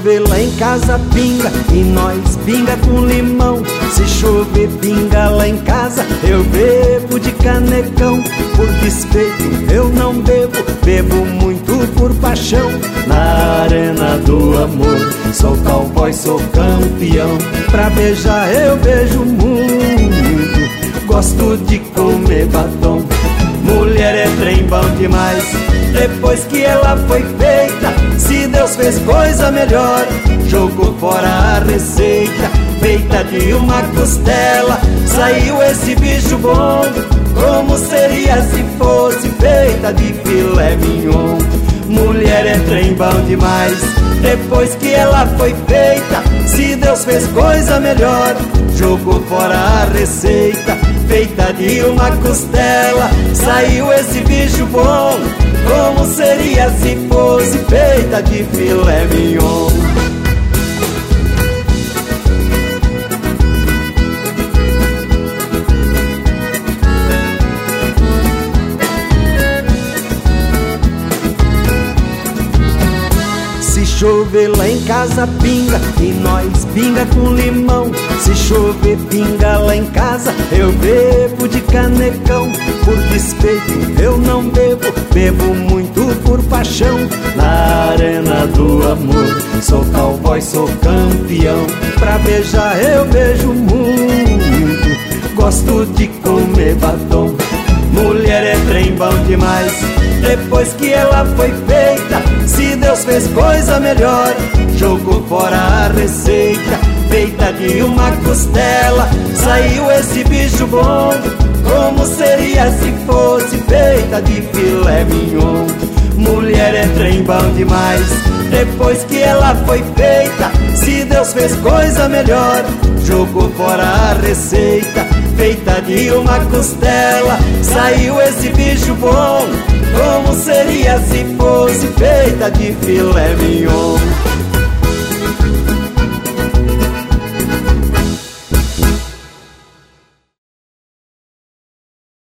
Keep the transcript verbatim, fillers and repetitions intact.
chover lá em casa pinga, e nós pinga com limão. Se chover pinga lá em casa, eu bebo de canecão. Por despeito eu não bebo, bebo muito por paixão. Na arena do amor, sou cowboy, sou campeão. Pra beijar eu beijo muito, gosto de comer batom. Mulher é trem bom demais, depois que ela foi feita. Se Deus fez coisa melhor, jogou fora a receita. Feita de uma costela, saiu esse bicho bom. Como seria se fosse feita de filé mignon? Mulher é trem bom demais, depois que ela foi feita. Se Deus fez coisa melhor, jogou fora a receita. Feita de uma costela, saiu esse bicho bom. Como seria se fosse feita de filé mignon? Se chover lá em casa pinga, e nós pinga com limão. Se chover pinga lá em casa, eu bebo de canecão. Por despeito eu não bebo, bebo muito por paixão. Na arena do amor, sou cowboy, sou campeão. Pra beijar eu beijo muito, gosto de comer batom. Mulher é trem bom demais, depois que ela foi feita. Se Deus fez coisa melhor, jogou fora a receita. Feita de uma costela, saiu esse bicho bom. Como seria se fosse feita de filé mignon? Mulher é trem bom demais, depois que ela foi feita. Se Deus fez coisa melhor, jogou fora a receita. Feita de uma costela, saiu esse bicho bom. Como seria se fosse feita de filé mignon?